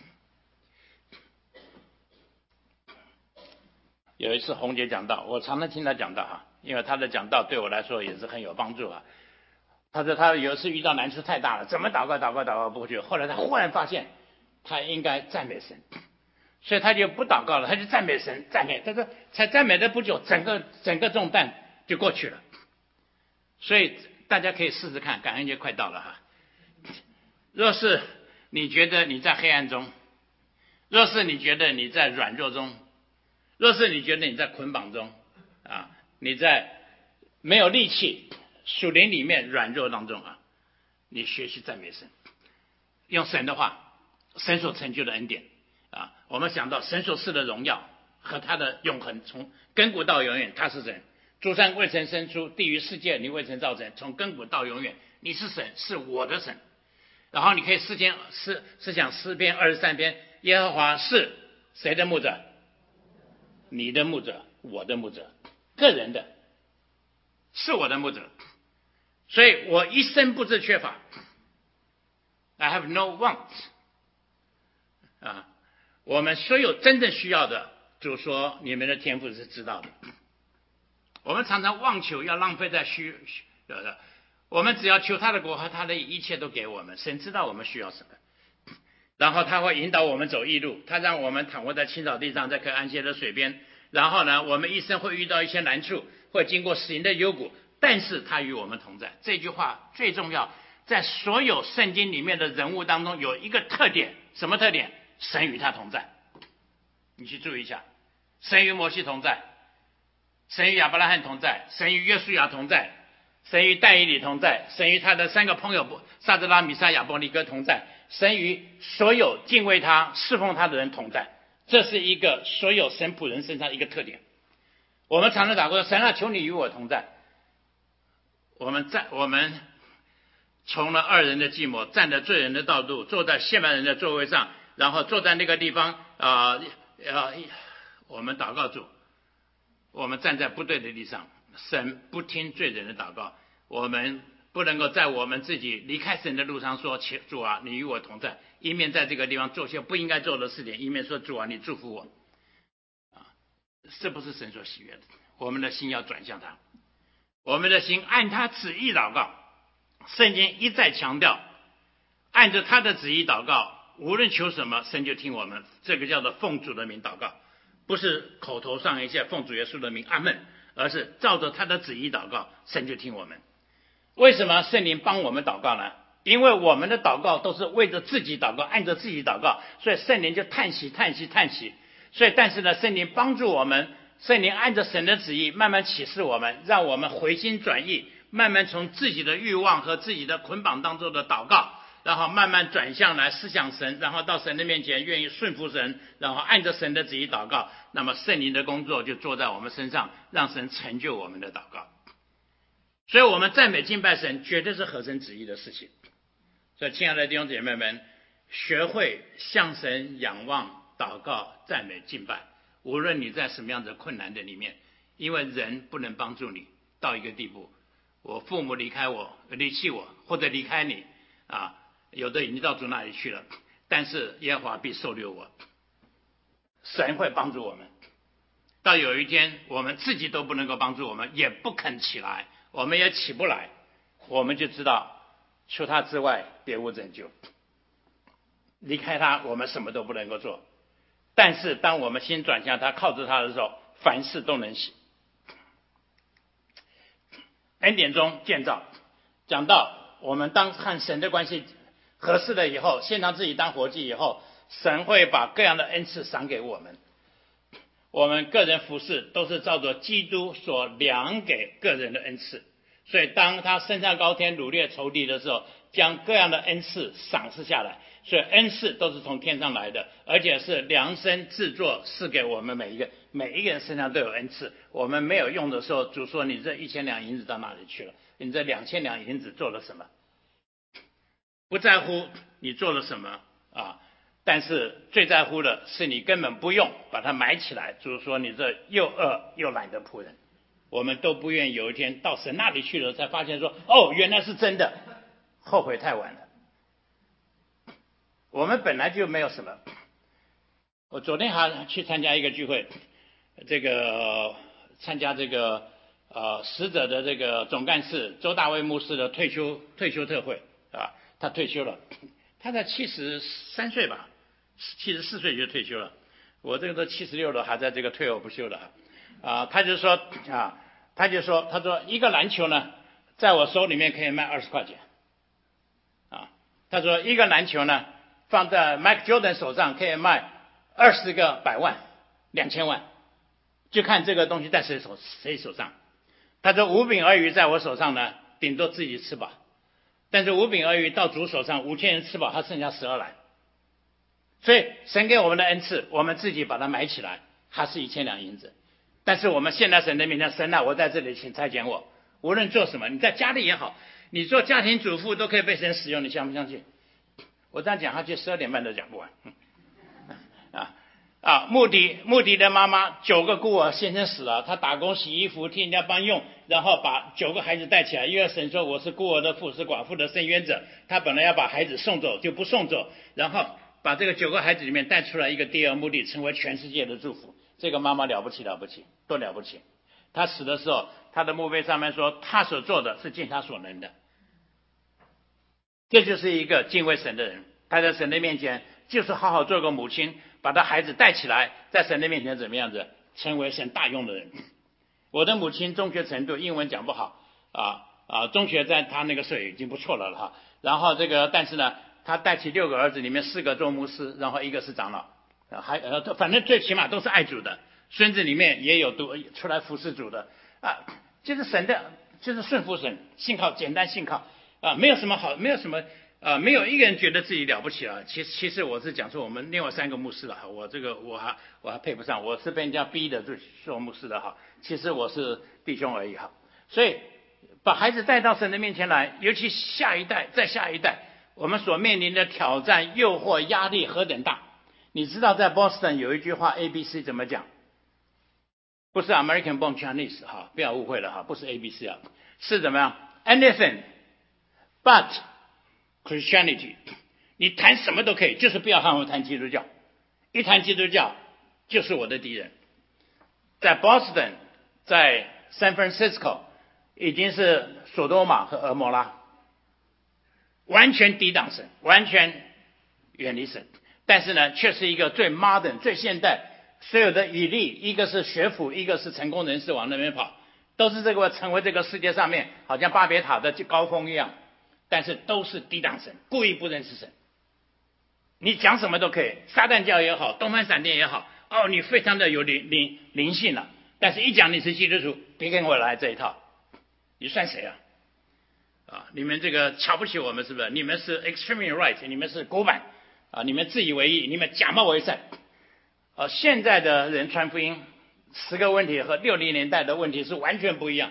有一次红姐讲到，我常常听她讲到哈，因为她的讲道对我来说也是很有帮助啊。她说她有一次遇到难处太大了，怎么祷告祷告祷告不过去，后来她忽然发现她应该赞美神，所以她就不祷告了，她就赞美神，赞美。她说才赞美了不久，整个整个重担就过去了。所以大家可以试试看，感恩节快到了哈。若是你觉得你在黑暗中，若是你觉得你在软弱中，若是你觉得你在捆绑中啊，你在没有力气属灵里面软弱当中啊，你学习赞美神，用神的话，神所成就的恩典啊，我们想到神所赐的荣耀和他的永恒，从亘古到永远他是神，诸山未曾生出，地狱世界你未曾造成，从亘古到永远你是神，是我的神。然后你可以思想思思想诗篇二十三篇，耶和华是谁的牧者？你的牧者，我的牧者，个人的，是我的牧者，所以我一生不致缺乏。I have no want。啊，我们所有真正需要的，主说你们的天父是知道的。我们常常妄求要浪费在虚有的，我们只要求他的国和他的一切都给我们，神知道我们需要什么。然后他会引导我们走义路，他让我们躺卧在青草地上，在可安歇的水边。然后呢，我们一生会遇到一些难处，会经过死荫的幽谷，但是他与我们同在。这句话最重要，在所有圣经里面的人物当中有一个特点，什么特点？神与他同在。你去注意一下，神与摩西同在，神与亚伯拉罕同在，神与约书亚同在，神与但以理同在，神与他的三个朋友撒德拉米沙亚伯尼哥同在，神与所有敬畏他侍奉他的人同在。这是一个所有神仆人身上一个特点。我们常常祷告，神啊，求你与我同在。我们在我们从了二人的寂寞，站在罪人的道路，坐在亵慢人的座位上，然后坐在那个地方啊呃，我们祷告主，我们站在不对的地上，神不听罪人的祷告，我们不能够在我们自己离开神的路上说，主啊，你与我同在，一面在这个地方做些不应该做的事情，一面说，主啊，你祝福我啊，这不是神所喜悦的。我们的心要转向他，我们的心按他旨意祷告。圣经一再强调，按着他的旨意祷告，无论求什么，神就听我们。这个叫做奉主的名祷告，不是口头上一些奉主耶稣的名阿们，而是照着他的旨意祷告，神就听我们。为什么圣灵帮我们祷告呢？因为我们的祷告都是为着自己祷告，按着自己祷告，所以圣灵就叹息叹息叹息。所以但是呢，圣灵帮助我们，圣灵按着神的旨意慢慢启示我们，让我们回心转意，慢慢从自己的欲望和自己的捆绑当中的祷告，然后慢慢转向来思想神，然后到神的面前愿意顺服神，然后按着神的旨意祷告，那么圣灵的工作就做在我们身上，让神成就我们的祷告。 所以我们赞美敬拜神绝对是合神旨意的事情。所以亲爱的弟兄姐妹们，学会向神仰望、祷告、赞美、敬拜，无论你在什么样的困难的里面，因为人不能帮助你到一个地步，我父母离开我、离弃我，或者离开你啊，有的已经到主那里去了，但是耶和华必收留我，神会帮助我们。到有一天我们自己都不能够帮助我们，也不肯起来，我们也起不来，我们就知道除他之外别无拯救，离开他我们什么都不能够做。但是当我们心转向他，靠着他的时候，凡事都能行。恩典中建造，讲到我们当和神的关系合适了以后，献上自己当活祭以后，神会把各样的恩赐赏给我们。我们个人服事都是照着基督所量给个人的恩赐，所以当他升上高天掳掠仇敌的时候，将各样的恩赐赏赐下来。所以恩赐都是从天上来的，而且是量身制作，是给我们每一个每一个人身上都有恩赐。我们没有用的时候，主说你这一千两银子到哪里去了？你这两千两银子做了什么？不在乎你做了什么啊，但是最在乎的是你根本不用把它埋起来。主说你这又恶又懒的仆人，我们都不愿意有一天到神那里去了，才发现说哦，原来是真的，后悔太晚了。我们本来就没有什么。我昨天还去参加一个聚会，这个参加这个呃使者的这个总干事周大卫牧师的退休退休特会啊，他退休了，他在七十三岁吧，七十四岁就退休了。我这个都七十六了，还在这个退而不休的啊。他就说啊，他就说他说一个篮球呢，在我手里面可以卖二十块钱啊。他说一个篮球呢，放在 Mike Jordan 手上可以卖二十个百万、两千万，就看这个东西在谁手谁手上。他说五饼二鱼在我手上呢，顶多自己吃饱，但是五饼二鱼到主手上，五千人吃饱，他剩下十二篮。所以神给我们的恩赐，我们自己把它埋起来，还是一千两银子。但是我们现在神的面前，神啊，我在这里，请差遣我。无论做什么，你在家里也好，你做家庭主妇都可以被神使用，你相不相信？我这样讲下去，十二点半都讲不完。啊啊！穆迪穆迪的妈妈九个孤儿先生死了，他打工洗衣服替人家帮用，然后把九个孩子带起来，因为神说我是孤儿的父，是寡妇的伸冤者。他本来要把孩子送走，就不送走，然后把这个九个孩子里面带出来一个第二目的，成为全世界的祝福。这个妈妈了不起了不起，多了不起！他死的时候，他的墓碑上面说，他所做的是尽他所能的。这就是一个敬畏神的人，他在神的面前就是好好做个母亲，把他孩子带起来，在神的面前怎么样子，成为神大用的人。我的母亲中学程度英文讲不好啊啊，中学在他那个时候已经不错了了哈。然后这个但是呢，他带起六个儿子，里面四个做牧师，然后一个是长老，还呃反正最起码都是爱主的。孙子里面也有读出来服侍主的啊，就是神的，就是顺服神，信靠简单信靠。啊，没有什么好，没有什么啊，没有一个人觉得自己了不起了。其实，其实我是讲说我们另外三个牧师了哈，我这个我还我还配不上，我是被人家逼的做做牧师的哈。其实我是弟兄而已哈。所以把孩子带到神的面前来，尤其下一代再下一代，我们所面临的挑战、诱惑、压力何等大？你知道在 Boston 有一句话 A B C 怎么讲？不是 American Born Chinese 哈，不要误会了哈，不是 A B C 啊，是怎么样 ？Anything。But Christianity， 你谈什么都可以，就是不要和我谈基督教。一谈基督教，就是我的敌人。在 Boston， 在 San Francisco， 已经是索多玛和蛾摩拉，完全抵挡神，完全远离神。但是呢，却是一个最 modern、最现代，所有的以利，一个是学府，一个是成功人士往那边跑，都是这个成为这个世界上面好像巴别塔的高峰一样。但是都是抵挡神，故意不认识神。你讲什么都可以，撒旦教也好，东方闪电也好，哦，你非常的有灵灵灵性了。但是一讲你是基督徒，别跟我来这一套，你算谁啊？啊，你们这个瞧不起我们是不是？你们是 extremely right， 你们是古板啊，你们自以为意，你们假冒为善。啊，现在的人传福音，十个问题和六零年代的问题是完全不一样。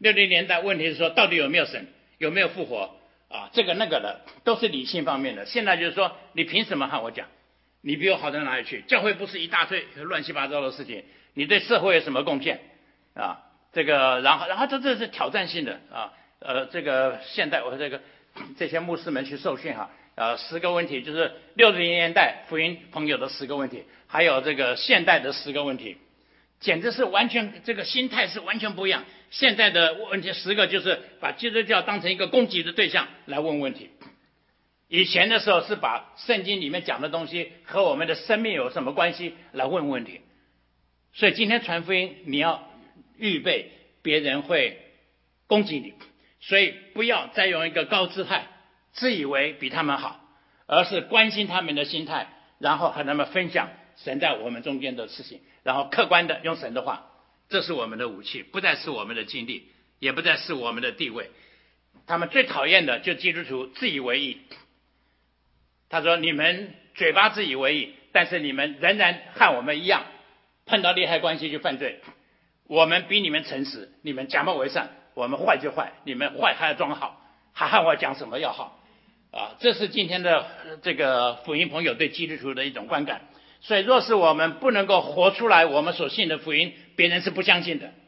六零年代问题是说到底有没有神，有没有复活啊？这个那个的都是理性方面的。现在就是说，你凭什么和我讲？你比我好到哪里去？教会不是一大堆乱七八糟的事情，你对社会有什么贡献啊？这个，然后然后这这是挑战性的啊。呃，这个现代我这个这些牧师们去受训哈。呃，十个问题就是六零年代福音朋友的十个问题，还有这个现代的十个问题，简直是完全这个心态是完全不一样。现在的问题十个就是把基督教当成一个攻击的对象来问问题，以前的时候是把圣经里面讲的东西和我们的生命有什么关系来问问题。所以今天传福音你要预备别人会攻击你，所以不要再用一个高姿态自以为比他们好，而是关心他们的心态，然后和他们分享神在我们中间的事情，然后客观的用神的话，这是我们的武器，不再是我们的经历，也不再是我们的地位。他们最讨厌的就基督徒自以为义。他说你们嘴巴自以为义，但是你们仍然和我们一样，碰到利害关系就犯罪。我们比你们诚实，你们假冒为善，我们坏就坏，你们坏还要装好，还和我讲什么要好啊？这是今天的这个福音朋友对基督徒的一种观感。所以若是我们不能够活出来我们所信的福音，别人是不相信的。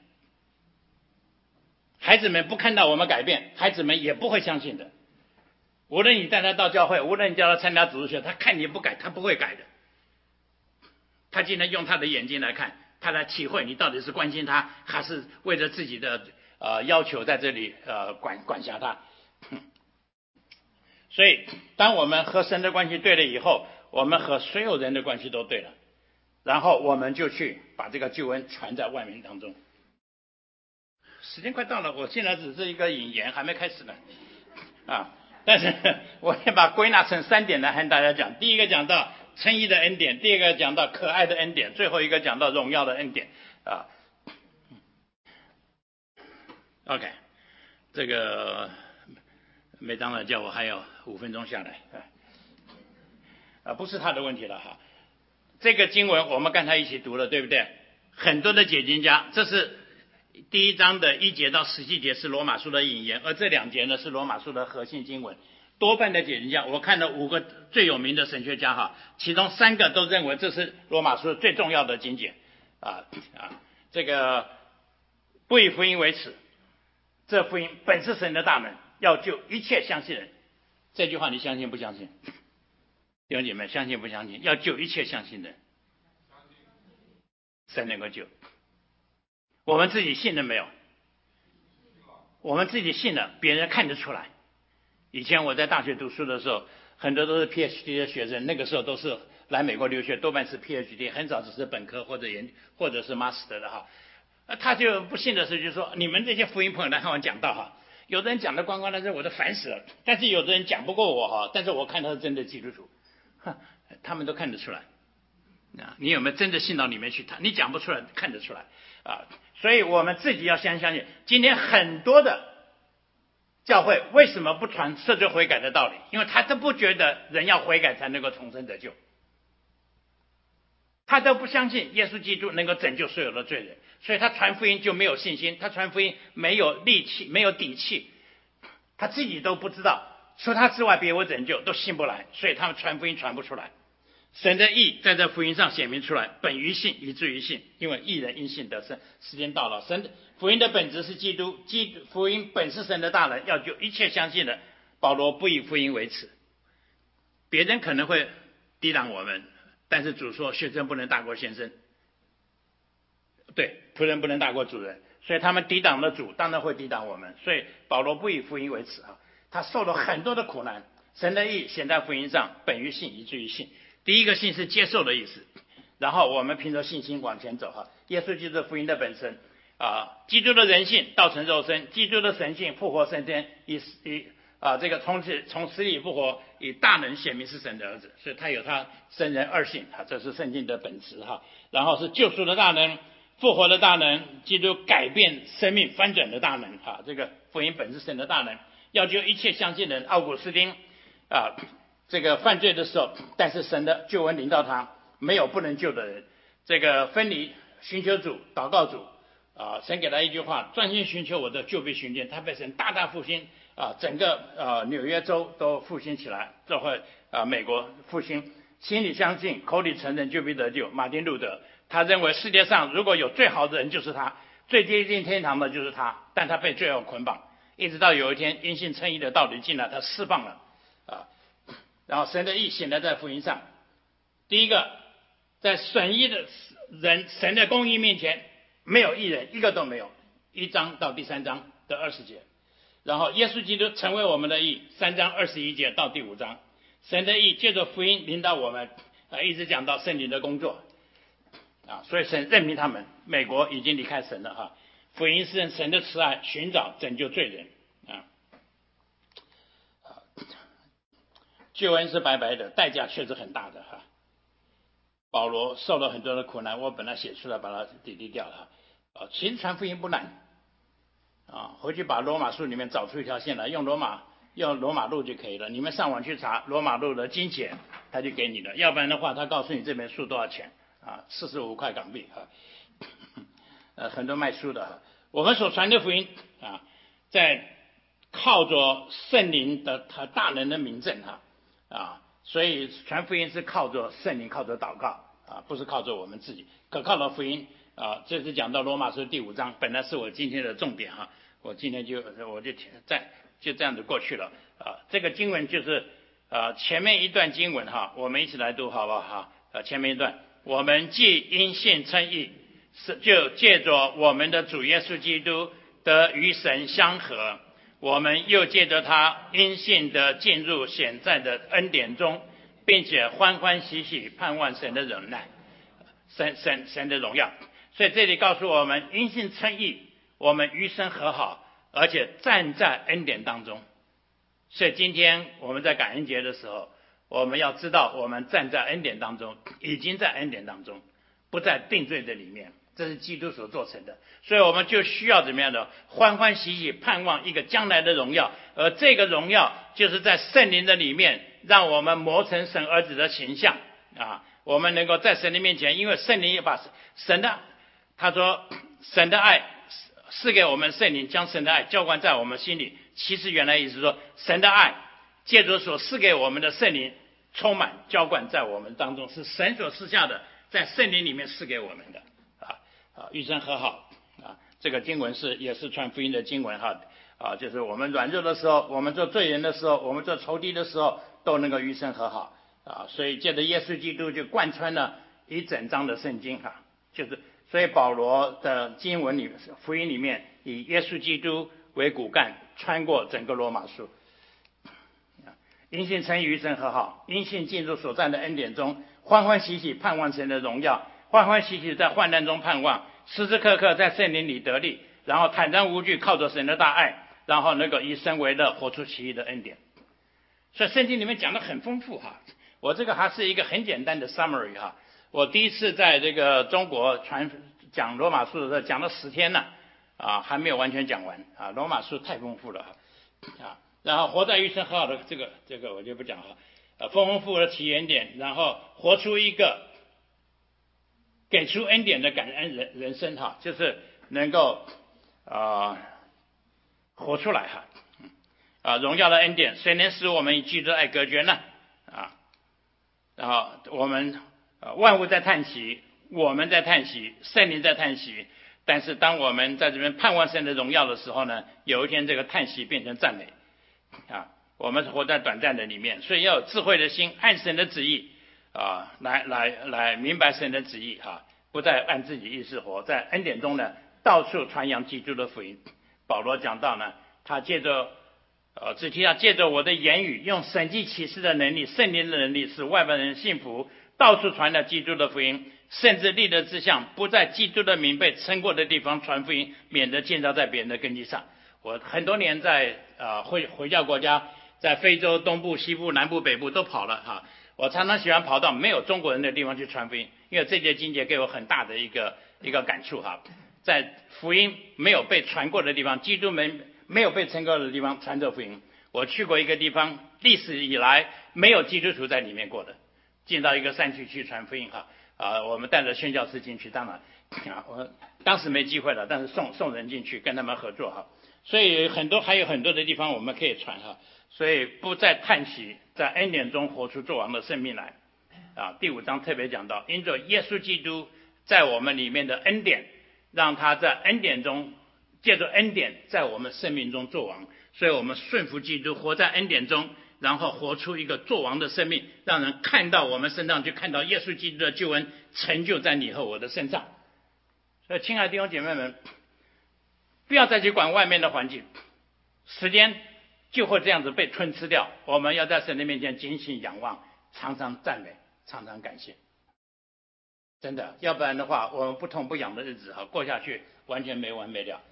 孩子们不看到我们改变，孩子们也不会相信的。无论你带他到教会，无论你叫他参加组织学，他看你不改，他不会改的。他今天用他的眼睛来看，他来体会你到底是关心他，还是为了自己的呃要求在这里呃管管辖他。所以当我们和神的关系对了以后，我们和所有人的关系都对了，然后我们就去把这个救恩传在万民当中。时间快到了，我现在只是一个引言，还没开始呢啊！但是我先把归纳成三点来和大家讲。第一个讲到称义的恩典，第二个讲到可爱的恩典，最后一个讲到荣耀的恩典啊。OK， 这个梅长老叫我还有五分钟下来啊，不是他的问题了哈。这个经文我们刚才一起读了，对不对？很多的解经家，这是第一章的一节到十七节是罗马书的引言，而这两节呢是罗马书的核心经文。多半的解经家，我看了五个最有名的神学家哈，其中三个都认为这是罗马书最重要的经节啊啊，这个不以福音为耻，这福音本是神的大能，要救一切相信人。这句话你相信不相信？弟兄姐妹，相信不相信？要救一切相信人，神能够救。我们自己信了没有？我们自己信了，别人看得出来。以前我在大学读书的时候，很多都是 P H D 的学生，那个时候都是来美国留学，多半是 P H D， 很少只是本科或者研或者是 Master 的哈。他就不信的是，就是说你们这些福音朋友来看我讲道哈，有的人讲的光光的是我都烦死了，但是有的人讲不过我哈，但是我看他是真的基督徒，他们都看得出来。啊，你有没有真的信到里面去？他你讲不出来，看得出来啊。所以我们自己要相相信。今天很多的教会为什么不传赦罪悔改的道理？因为他都不觉得人要悔改才能够重生得救，他都不相信耶稣基督能够拯救所有的罪人，所以他传福音就没有信心，他传福音没有力气，没有底气，他自己都不知道，除他之外别无拯救，都信不来，所以他们传福音传不出来。神的义在这福音上显明出来，本于信以至于信，因为义人因信得生。时间到了，神福音的本质是基督，基福音本是神的大能，要救一切相信的。保罗不以福音为耻，别人可能会抵挡我们，但是主说学生不能大过先生，对，仆人不能大过主人，所以他们抵挡了主，当然会抵挡我们。所以保罗不以福音为耻啊，他受了很多的苦难。神的义显在福音上，本于信以至于信。第一个信是接受的意思，然后我们凭着信心往前走哈。耶稣就是福音的本身啊，基督的人性道成肉身，基督的神性复活升天，以以啊这个从此从死里复活，以大能显明是神的儿子，所以他有他神人二性啊，这是圣经的本质哈。然后是救赎的大能，复活的大能，基督改变生命翻转的大能哈，这个福音本是神的大能，要救一切相信人。奥古斯丁啊。这个犯罪的时候，但是神的救恩临到他，没有不能救的人。这个分离寻求主祷告主啊，神给他一句话：专心寻求我的，就必寻见。他被神大大复兴啊，整个呃纽约州都复兴起来，这会啊美国复兴，心里相信，口里承认，就必得救。马丁路德他认为世界上如果有最好的人就是他，最接近天堂的就是他，但他被罪恶捆绑，一直到有一天因信称义的道理进来，他释放了啊，然后神的义显得在福音上。第一个，在损益的人，神的公义面前没有义人，一个都没有。一章到第三章的二十节，然后耶稣基督成为我们的义，三章二十一节到第五章，神的义借着福音领导我们，啊，一直讲到圣灵的工作，啊，所以神任命他们。美国已经离开神了哈，福音是神的慈爱，寻找拯救罪人啊，救恩是白白的，代价却是很大的哈。保罗受了很多的苦难，我本来写出来把它抵低掉了啊。其实传福音不难啊，回去把罗马书里面找出一条线来，用罗马用罗马路就可以了。你们上网去查罗马路的经节，他就给你了。要不然的话，他告诉你这本书多少钱啊？四十五块港币啊。呃，很多卖书的哈。我们所传的福音啊，在靠着圣灵的他大能的明证哈啊，所以传福音是靠着圣灵，靠着祷告啊，不是靠着我们自己。可靠的福音啊，这是讲到罗马书第五章，本来是我今天的重点哈，我今天就我就在就这样子过去了啊。这个经文就是啊前面一段经文哈，我们一起来读好不好哈？呃，前面一段，我们既因信称义，是就借着我们的主耶稣基督得与神相合，我们又借着他因信的进入显在的恩典中，并且欢欢喜喜盼望神的忍耐，神神神的荣耀。所以这里告诉我们，因信称义，我们与神和好，而且站在恩典当中。所以今天我们在感恩节的时候，我们要知道我们站在恩典当中，已经在恩典当中，不在定罪的里面，这是基督所做成的。所以我们就需要怎么样的欢欢喜喜盼望一个将来的荣耀，而这个荣耀就是在圣灵的里面，让我们磨成神儿子的形象啊！我们能够在神的面前，因为圣灵也把神的，他说神的爱赐给我们，圣灵将神的爱浇灌在我们心里。其实原来意思是说，神的爱借着所赐给我们的圣灵充满浇灌在我们当中，是神所赐下的，在圣灵里面赐给我们的啊啊，与神和好啊。这个经文是也是传福音的经文哈啊，就是我们软弱的时候，我们做罪人的时候，我们做仇敌的时候，都能够与神和好啊。所以借着耶稣基督就贯穿了一整章的圣经哈，就是所以保罗的经文里福音里面以耶稣基督为骨干，穿过整个罗马书。因信称义，与神和好，因信进入所占的恩典中，欢欢喜喜盼望神的荣耀，欢欢喜喜在患难中盼望，时时刻刻在圣灵里得力，然后坦然无惧靠着神的大爱，然后能够以神为乐，活出奇异的恩典。所以圣经里面讲得很丰富哈，我这个还是一个很简单的 summary 哈。我第一次在这个中国传讲罗马书的时候讲了十天呢，啊，还没有完全讲完啊，罗马书太丰富了啊。然后活在与神和好的这个这个我就不讲了，呃，丰丰富富的起源点，然后活出一个给出恩典的感恩人人生哈，就是能够啊、呃、活出来哈，啊荣耀的恩典，谁能使我们与基督的爱隔绝呢？啊，然后我们呃万物在叹息，我们在叹息，圣灵在叹息，但是当我们在这边盼望神的荣耀的时候呢，有一天这个叹息变成赞美。啊，我们活在短暂的里面，所以要有智慧的心，按神的旨意啊，来来来明白神的旨意哈、啊，不再按自己意思活，在恩典中呢，到处传扬基督的福音。保罗讲到呢，他借着呃，只提到借着我的言语，用神迹启示的能力、圣灵的能力，使外邦人信服，到处传了基督的福音，甚至立了志向，不在基督的名被称过的地方传福音，免得建造在别人的根基上。我很多年在呃回回教国家，在非洲东部、西部、南部、北部都跑了哈。我常常喜欢跑到没有中国人的地方去传福音，因为这节经节给我很大的一个一个感触哈。在福音没有被传过的地方，基督门没有被称过的地方传着福音。我去过一个地方，历史以来没有基督徒在里面过的，进到一个山区去传福音哈。 啊，我们带着宣教士进去，当然啊，我当时没机会了，但是送送人进去跟他们合作哈，所以很多还有很多的地方我们可以传哈，所以不再叹息，在恩典中活出作王的生命来啊。第五章特别讲到，因着耶稣基督在我们里面的恩典，让他在恩典中借着恩典在我们生命中作王，所以我们顺服基督，活在恩典中，然后活出一个作王的生命，让人看到我们身上，就看到耶稣基督的救恩成就在你和我的身上。所以亲爱的弟兄姐妹们，不要再去管外面的环境，时间就会这样子被吞吃掉。我们要在神的面前警醒仰望，常常赞美，常常感谢。真的，要不然的话，我们不痛不痒的日子哈过下去，完全没完没了。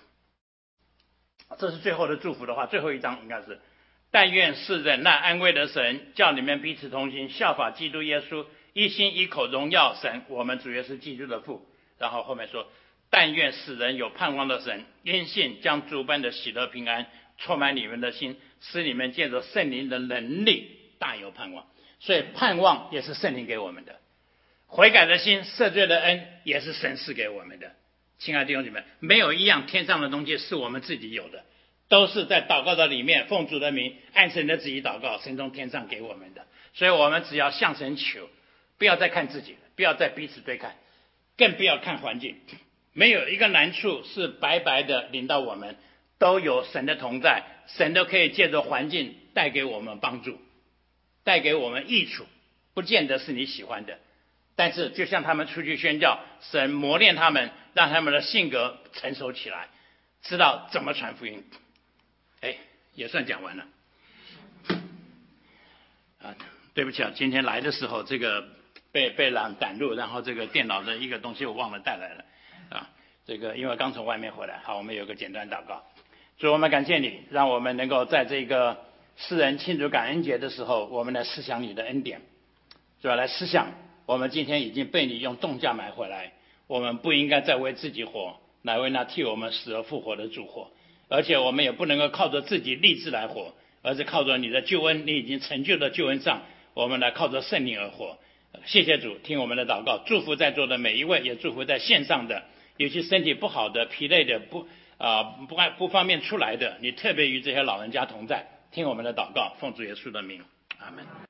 这是最后的祝福的话，最后一章应该是：但愿是忍耐安慰的神，叫你们彼此同心，效法基督耶稣，一心一口荣耀神，我们主耶稣基督的父。然后后面说：但愿使人有盼望的神，因信将诸般的喜乐平安充满你们的心，使你们借着圣灵的能力大有盼望。所以盼望也是圣灵给我们的，悔改的心、赦罪的恩也是神赐给我们的。亲爱的弟兄姐妹，没有一样天上的东西是我们自己有的，都是在祷告的里面，奉主的名，按神的旨意祷告，神从天上给我们的。所以我们只要向神求，不要再看自己，不要再彼此对看，更不要看环境。没有一个难处是白白的临到我们，都有神的同在，神都可以借着环境带给我们帮助，带给我们益处，不见得是你喜欢的。但是就像他们出去宣教，神磨练他们，让他们的性格成熟起来，知道怎么传福音。哎，也算讲完了。啊，对不起啊，今天来的时候这个被被拦赶路，然后这个电脑的一个东西我忘了带来了啊。这个因为刚从外面回来，好，我们有个简单祷告。主，我们感谢你，让我们能够在这个世人庆祝感恩节的时候，我们来思想你的恩典。主要来思想，我们今天已经被你用重价买回来，我们不应该再为自己活，乃为那替我们死而复活的主活。而且我们也不能够靠着自己立志来活，而是靠着你的救恩，你已经成就的救恩上，我们来靠着圣灵而活。谢谢主，听我们的祷告，祝福在座的每一位，也祝福在线上的，有些身体不好的、疲累的、不啊、呃、不不方便出来的，你特别与这些老人家同在，听我们的祷告，奉主耶稣的名，阿们。